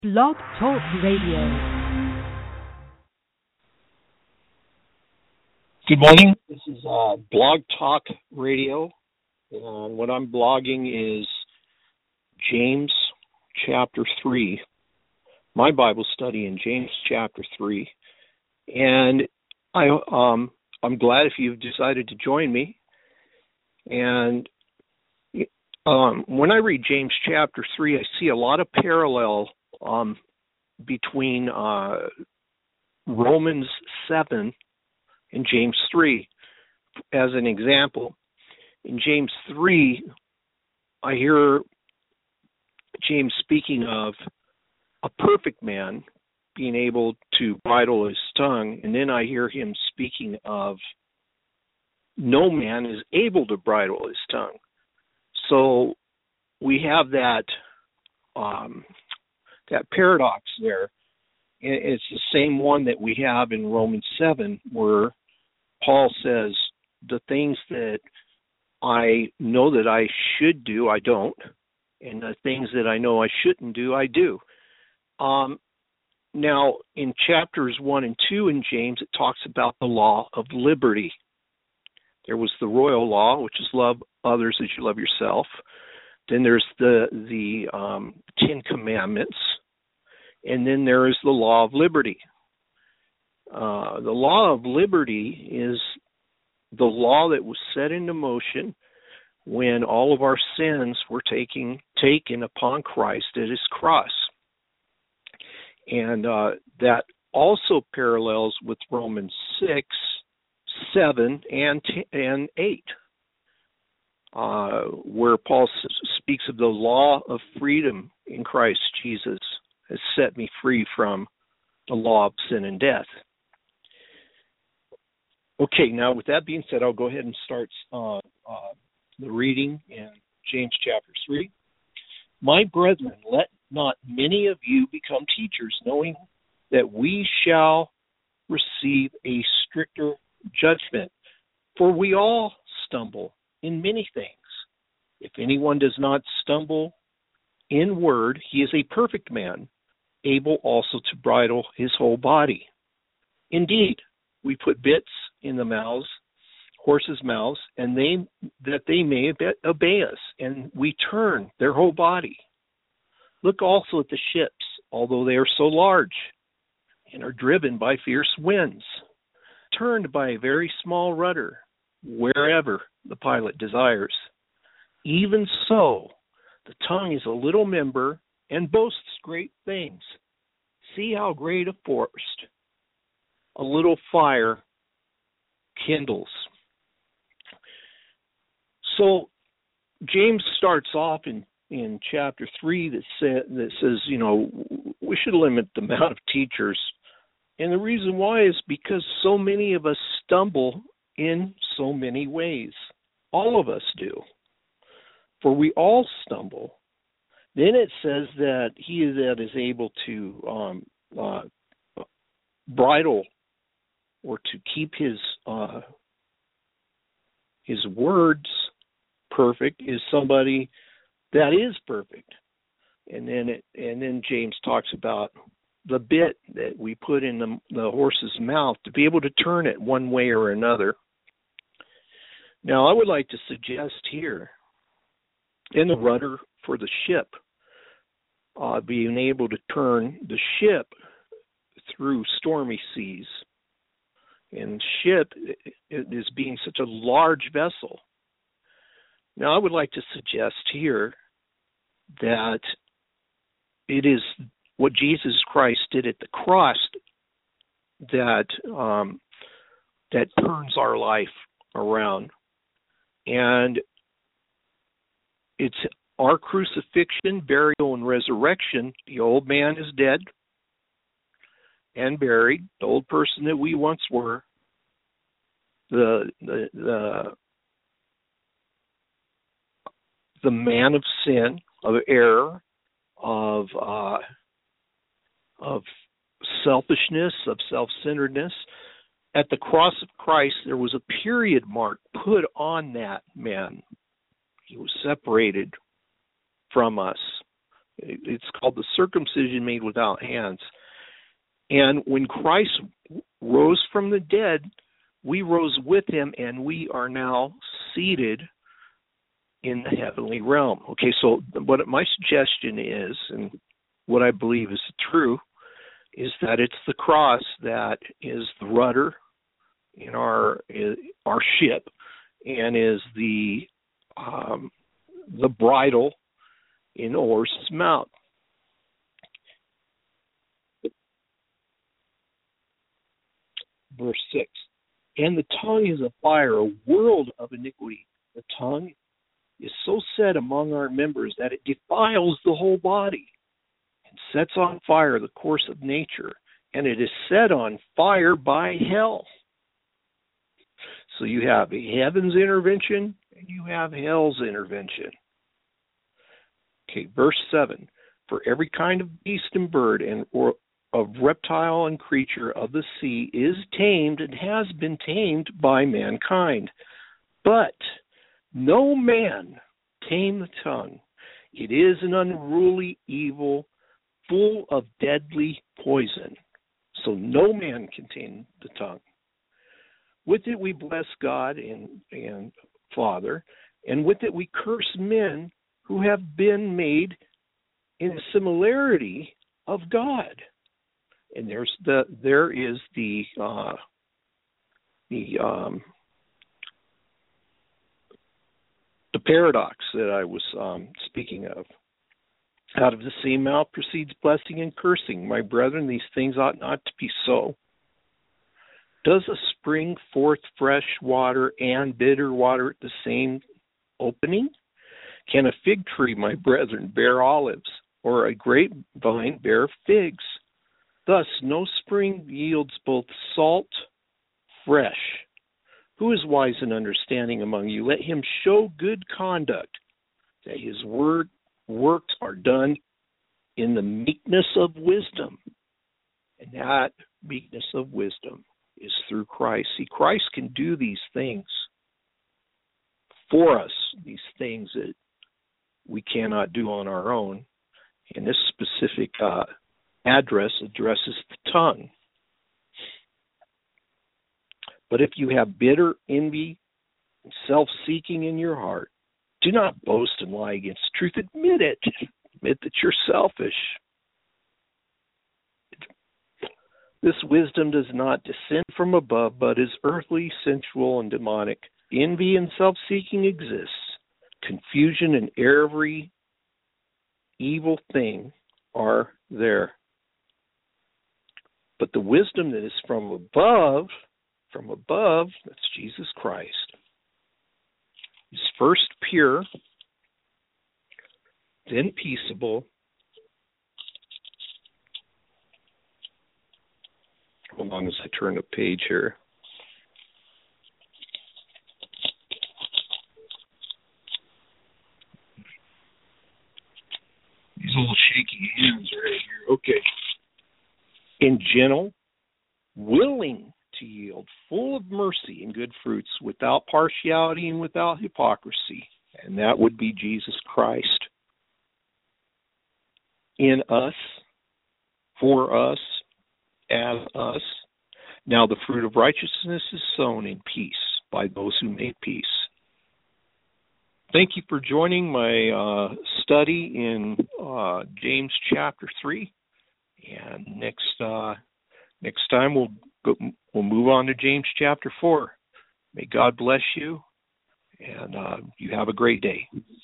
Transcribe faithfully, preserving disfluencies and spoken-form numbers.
Blog Talk Radio. Good morning. This is uh, Blog Talk Radio, and what I'm blogging is James chapter three, my Bible study in James chapter three, and I um I'm glad if you've decided to join me. And um, when I read James chapter three, I see a lot of parallel um between uh, Romans seven and James three. As an example, in James three, I hear James speaking of a perfect man being able to bridle his tongue, and then I hear him speaking of no man is able to bridle his tongue. So we have that um, that paradox there. It's the same one that we have in Romans seven, where Paul says, the things that I know that I should do, I don't, and the things that I know I shouldn't do, I do. Um, now, in chapters one and two in James, it talks about the law of liberty. There was the royal law, which is love others as you love yourself. Then there's the, the um, Ten Commandments. And then there is the law of liberty. Uh, the law of liberty is the law that was set into motion when all of our sins were taking, taken upon Christ at his cross. And uh, that also parallels with Romans six, seven, and, t- and eight, uh, where Paul s- speaks of the law of freedom in Christ Jesus has set me free from the law of sin and death. Okay, now with that being said, I'll go ahead and start uh, uh, the reading in James chapter three. My brethren, let not many of you become teachers, knowing that we shall receive a stricter judgment. For we all stumble in many things. If anyone does not stumble in word, he is a perfect man, able also to bridle his whole body. Indeed, we put bits in the mouths, horses' mouths, and they that they may obey us, and we turn their whole body. Look also at the ships, although they are so large, and are driven by fierce winds, turned by a very small rudder, wherever the pilot desires. Even so, the tongue is a little member, and boasts great things. See how great a forest a little fire kindles. So James starts off in, in chapter three that, say, that says, you know, we should limit the amount of teachers. And the reason why is because so many of us stumble in so many ways. All of us do. For we all stumble. Then it says that he that is able to um, uh, bridle or to keep his uh, his words perfect is somebody that is perfect. And then it, and then James talks about the bit that we put in the, the horse's mouth to be able to turn it one way or another. Now, I would like to suggest here, in the rudder for the ship, uh, being able to turn the ship through stormy seas. And ship is being such a large vessel. Now, I would like to suggest here that it is what Jesus Christ did at the cross that um, that turns our life around. And it's our crucifixion, burial, and resurrection. The old man is dead and buried, the old person that we once were. The the the, the man of sin, of error, of uh, of selfishness, of self-centeredness. At the cross of Christ, there was a period mark put on that man. He was separated from us. It's called the circumcision made without hands. And when Christ rose from the dead, we rose with him, and we are now seated in the heavenly realm. Okay, so what my suggestion is, and what I believe is true, is that it's the cross that is the rudder in our our ship, and is the um, the bridle in the horse's mouth. Verse six. And the tongue is a fire, a world of iniquity. The tongue is so set among our members that it defiles the whole body and sets on fire the course of nature, and it is set on fire by hell. So you have heaven's intervention and you have hell's intervention. Okay, verse seven. For every kind of beast and bird and or of reptile and creature of the sea is tamed and has been tamed by mankind. But no man tame the tongue. It is an unruly evil, full of deadly poison. So no man can tame the tongue. With it we bless God and, and Father, and with it we curse men who have been made in the similarity of God. And there's the there is the uh, the um, the paradox that I was um, speaking of. Out of the same mouth proceeds blessing and cursing. My brethren, these things ought not to be so. Does a spring forth fresh water and bitter water at the same opening? Can a fig tree, my brethren, bear olives, or a grapevine bear figs? Thus, no spring yields both salt, fresh. Who is wise and understanding among you? Let him show good conduct, that his word works are done in the meekness of wisdom. And that meekness of wisdom is through Christ. See, Christ can do these things for us, these things that we cannot do on our own. And this specific uh, address addresses the tongue. But if you have bitter envy and self-seeking in your heart, do not boast and lie against truth. Admit it. Admit that you're selfish. This wisdom does not descend from above, but is earthly, sensual, and demonic. Envy and self-seeking exists. Confusion and every evil thing are there. But the wisdom that is from above, from above, that's Jesus Christ, is first pure, then peaceable. Hold on as I turn the page here. These little shaky hands right here. Okay. And gentle, willing to yield, full of mercy and good fruits, without partiality and without hypocrisy. And that would be Jesus Christ in us, for us, as us. Now the fruit of righteousness is sown in peace by those who make peace. Thank you for joining my uh, study in uh, James chapter three. And next uh, next time we'll go, we'll move on to James chapter four. May God bless you, and uh, you have a great day.